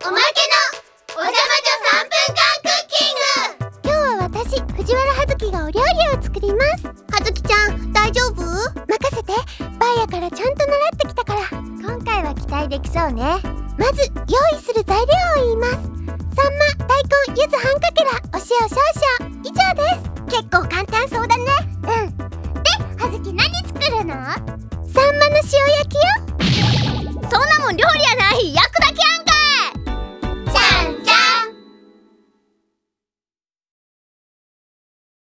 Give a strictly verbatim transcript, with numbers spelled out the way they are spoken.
おまけのおじゃまじょさんぷんかんクッキング。 今日は私、藤原葉月がお料理を作ります。 葉月ちゃん、大丈夫？ 任せて。バーヤからちゃんと習ってきたから。今回は期待できそうね。